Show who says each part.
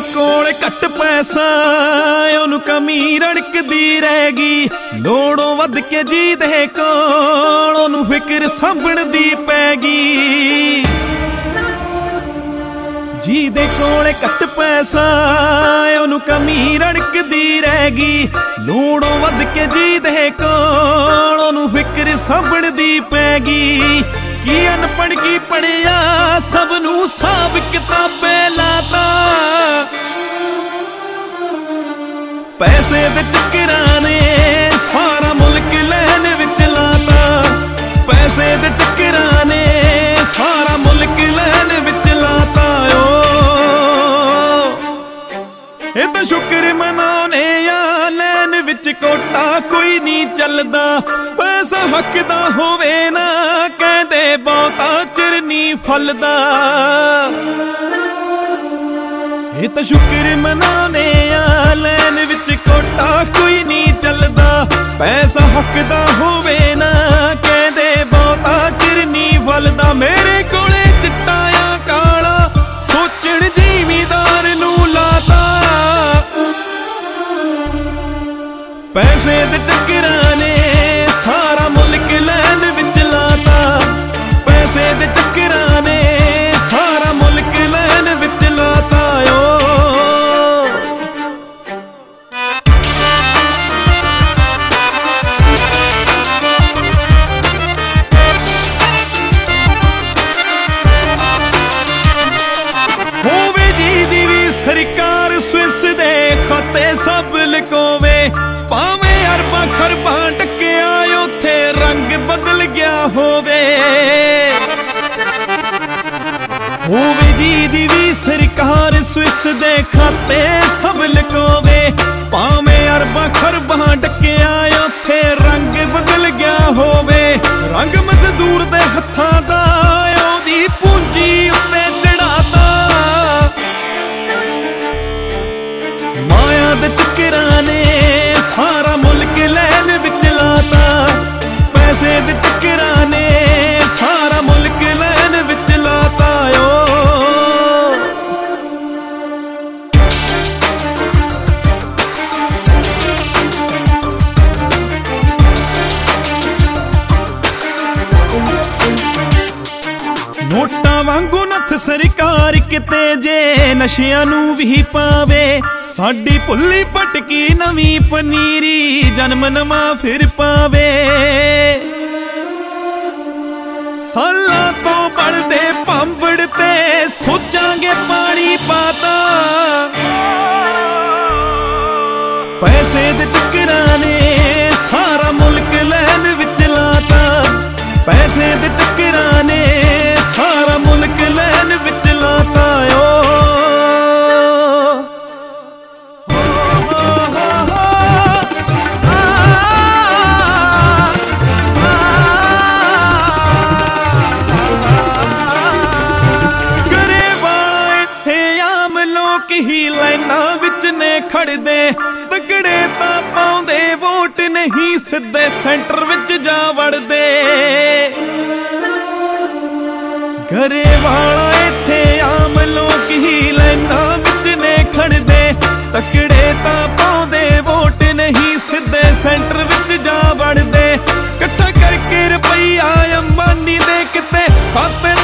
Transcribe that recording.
Speaker 1: ਕੋਲ ਘੱਟ ਪੈਸਾ ਉਹਨੂੰ ਕਮੀ ਰੜਕਦੀ ਰਹਿ ਗਈ। ਲੋੜੋਂ ਵੱਧ ਕੇ ਜਿਹਦੇ ਕੋਲ ਉਹਨੂੰ ਫਿਕਰ ਸਾਂਭਣ ਦੀ ਪੈ ਗਈ। ਜਿਹਦੇ ਕੋਲ ਘੱਟ ਪੈਸਾ ਉਹਨੂੰ ਕਮੀ ਰੜਕਦੀ ਰਹਿ ਗਈ। ਲੋੜੋਂ ਵੱਧ ਕੇ ਜਿਹਦੇ ਕੋਲ ਉਹਨੂੰ ਫਿਕਰ ਸਾਂਭਣ ਦੀ ਪੈ ਗਈ। ਕੀ ਅਨਪੜ੍ਹ ਕੀ ਪੜਿਆ ਸਭ ਨੂੰ ਹਿਸਾਬ ਕਿਤਾਬੇ ਲਾਤਾ। ਪੈਸੇ ਦੇ ਚੱਕਰਾਂ ਨੇ ਸਾਰਾ ਮੁਲਕ ਲੈਣ ਵਿੱਚ ਲਾਤਾ। ਪੈਸੇ ਦੇ ਚੱਕਰਾਂ ਨੇ ਸਾਰਾ ਮੁਲਕ ਲੈਣ ਵਿੱਚ ਲਾਤਾ। ਇਹ ਤਾਂ ਸ਼ੁਕਰ ਮਨਾਉਣੇ ਆ ਲੈਣ ਵਿੱਚ ਕੋਟਾ ਕੋਈ ਨਹੀਂ ਚੱਲਦਾ। ਪੈਸਾ ਹੱਕ ਦਾ ਹੋਵੇ ਨਾ ਕਹਿੰਦੇ ਬਹੁਤਾ ਚਿਰ ਨਹੀਂ ਫਲਦਾ। ਇਹ ਤਾਂ ਸ਼ੁਕਰ ਮਨਾਉਣੇ ਆ ਲੈਣ ਵਿੱਚ ਕੋਟਾ ਕੋਈ ਨਹੀਂ ਚੱਲਦਾ। ਪੈਸਾ ਹੱਕ ਦਾ ਹੋਵੇ ਨਾ ਕਹਿੰਦੇ ਬਹੁਤਾ ਚਿਰ ਨਹੀਂ ਫਲਦਾ। ਮੇਰੇ ਕੋਲੇ ਚਿੱਟਾ ਆ ਕਾਲਾ ਸੋਚਣ ਜ਼ਿਮੀਦਾਰ ਨੂੰ ਲਾਤਾ। ਪੈਸੇ ਦੇ ਚੱਕਰਾਂ ਨੇ ਸਾਰਾ ਮੁਲਕ ਲੈਣ ਵਿੱਚ ਲਾਤਾ। ਪੈਸੇ ਦੇ ਚੱਕਰਾਂ ਨੇ ਸਾਰਾ ਮੁਲਕ ਲੈਣ ਵਿੱਚ ਲਾਤਾ। ਹੋਵੇ ਜਿਹਦੀ ਵੀ ਸਰਕਾਰ ਸਵਿਸ ਦੇ ਖਾਤੇ ਸਭ ਲੁਕਾਵੇ। ਭਾਵੇਂ ਅਰਬਾਂ ਖਰਬਾਂ ਟੱਕਿਆ ਉੱਥੇ ਰੰਗ ਬਦਲ ਗਿਆ ਹੋਵੇ। ਹੋਵੇ ਜਿਹਦੀ ਵੀ ਸਰਕਾਰ ਸਵਿਸ ਦੇ ਖਾਤੇ ਸਭ ਲੁਕਾਵੇ। ਭਾਵੇਂ ਅਰਬਾਂ ਖਰਬਾਂ ਟੱਕਿਆ ਉੱਥੇ ਰੰਗ ਬਦਲ ਗਿਆ ਹੋਵੇ। ਰੰਗ ਮਜ਼ਦੂਰ ਦੇ ਹੱਥਾਂ ਦਾ ਉਹਦੀ ਪੂੰਜੀ ਉੱਤੇ ਚੜਾਤਾ। ਮਾਇਆ ਦੇ ਚੱਕਰਾਂ ਨੇ ਸਾਰਾ ਮੁਲਕ ਲੈਣ ਵਿੱਚ ਲਾਤਾ। ਪੈਸੇ ਦੇ ਚੱਕਰਾਂ ਨੇ ਸਾਰਾ ਮੁਲਕ ਲੈਣ ਵਿੱਚ ਲਾਤਾ। ਨੋਟਾਂ ਵਾਂਗੂ ਨੱਥ ਸਰਕਾਰ ਕਿਤੇ ਜੇ ਨਸ਼ਿਆਂ ਨੂੰ ਵੀ ਪਾਵੇ। ਸਾਡੀ ਭੁੱਲੀ ਭਟਕੀ ਨਵੀਂ ਪਨੀਰੀ ਜਨਮ ਨਵਾਂ ਫਿਰ ਪਾਵੇ। ਸਾਲਾਂ ਤੋਂ ਬਲਦੇ ਭਾਂਬੜ ਤੇ ਸੋਚਾਂਗੇ ਪਾਣੀ ਪਾਤਾ। ਪੈਸੇ ਦੇ ਚੱਕਰਾਂ ਨੇ ਸਾਰਾ ਮੁਲਕ ਲੈਣ ਵਿੱਚ ਲਾਤਾ। ਪੈਸੇ ਦੇ ਚੱਕਰਾਂ ਨੇ ਸਾਰਾ ਮੁਲਕ ਲੈਣ ਵਿੱਚ ਲਾਤਾ। ਹੀ ਲਾਈਨਾਂ ਵਿੱਚ ਨੇ ਖੜਦੇ ਤਗੜੇ ਤਾਂ ਪਾਉਂਦੇ ਵੋਟ ਨਹੀਂ ਸਿੱਧੇ ਸੈਂਟਰ ਵਿੱਚ ਜਾ ਵੜਦੇ। ਗਰੇਵਾਲਾ ਇੱਥੇ ਆਮ ਲੋਕ ਹੀ ਲਾਈਨਾਂ ਵਿੱਚ ਨੇ ਖੜਦੇ ਤਗੜੇ ਤਾਂ ਪਾਉਂਦੇ ਵੋਟ ਨਹੀਂ ਸਿੱਧੇ ਸੈਂਟਰ ਵਿੱਚ ਜਾ ਵੜਦੇ। ਇਕੱਠਾ ਕਰਕੇ ਰੁਪਈਆ ਅੰਬਾਨੀ ਦੇ ਕਿਤੇ ਖਾਤੇ